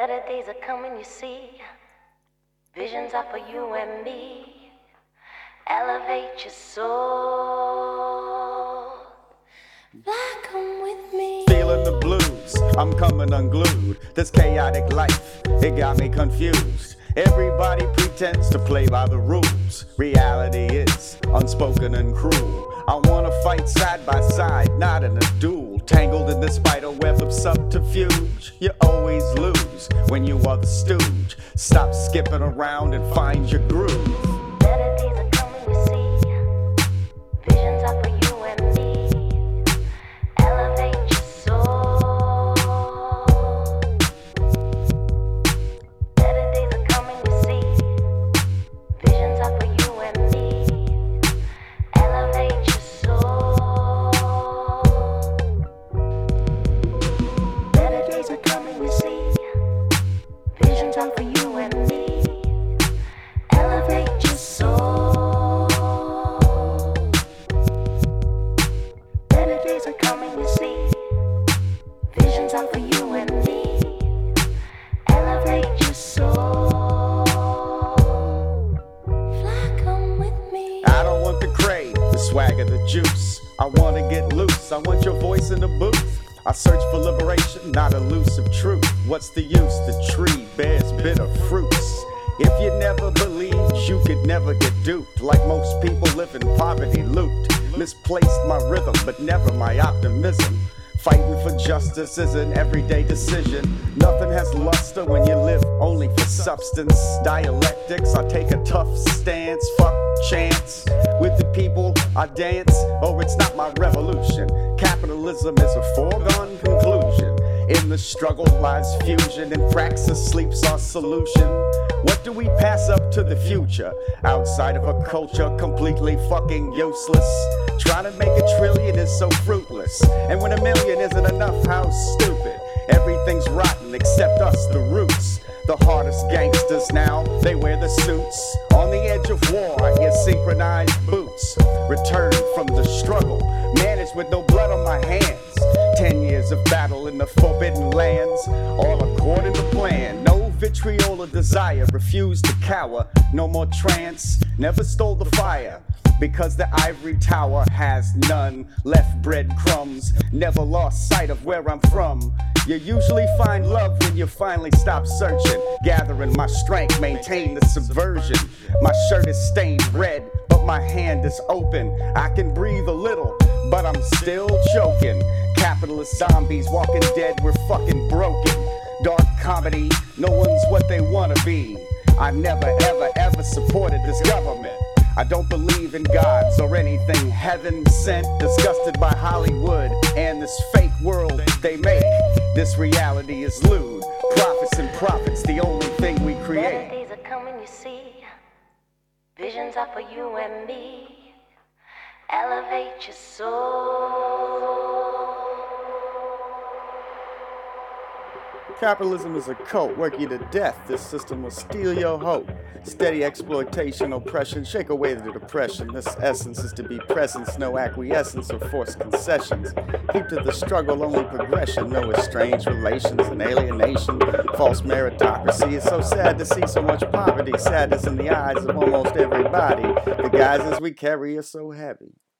Better days are coming, you see. Visions are for you and me. Elevate your soul. Fly, come with me. Feeling the blues, I'm coming unglued. This chaotic life, it got me confused. Everybody pretends to play by the rules. Reality is unspoken and cruel. I wanna fight side by side, not in a duel. Tangled in the spider web of subterfuge. You always lose when you are the stooge. Stop skipping around and find your groove. Better days are coming, you see. Visions are for you and me. Elevate your soul. Better days are coming, you see. Visions are for you and me. Elevate your soul. Better days are coming, you see. Visions are for you and me. Elevate your soul. Better days are coming, you see. Visions are for you and me. Elevate your soul. Fly, come with me. I don't want the crave, the swagger, the juice. I wanna get loose, I want your voice in the booth. I search for liberation, not elusive truth. What's the use? The tree bears bitter fruits. If you never believed, you could never get duped. Like most people live in poverty, looped. Misplaced my rhythm, but never my optimism. Fighting for justice is an everyday decision. Nothing has luster when you live only for substance. Dialectics, I take a tough stance. Fuck chance. With the people, I dance. Oh, it's not my revolution. Capitalism is a foregone conclusion. In the struggle lies fusion. In praxis sleeps our solution. What do we pass up to the future? Outside of a culture completely fucking useless. Trying to make a trillion is so fruitless. And when a million isn't enough, how stupid. Everything's rotten except us, the roots. The hardest gangsters now, they wear the suits. On the edge of war, I hear synchronized boots. Return from the struggle, managed with no blood on my hands. 10 years of battle in the forbidden lands, all according to plan. No vitriol or desire, refuse to cower. No more trance, never stole the fire. Because the ivory tower has none. Left breadcrumbs, never lost sight of where I'm from. You usually find love when you finally stop searching. Gathering my strength, maintain the subversion. My shirt is stained red, but my hand is open. I can breathe a little, but I'm still choking. Capitalist zombies walking dead, we're fucking broken. Dark comedy, no one's what they wanna be. I never ever ever supported this government. I don't believe in gods or anything heaven sent. Disgusted by Hollywood and this fake world they make. This reality is lewd. Profits and profits, the only thing we Better create. days are coming, you see. Visions are for you and me. Elevate your soul. Capitalism is a cult, work you to death. This system will steal your hope. Steady exploitation, oppression, shake away the depression. This essence is to be presence, no acquiescence or forced concessions. Keep to the struggle, only progression, no estranged relations and alienation. False meritocracy. It's so sad to see so much poverty, sadness in the eyes of almost everybody. The guises we carry are so heavy.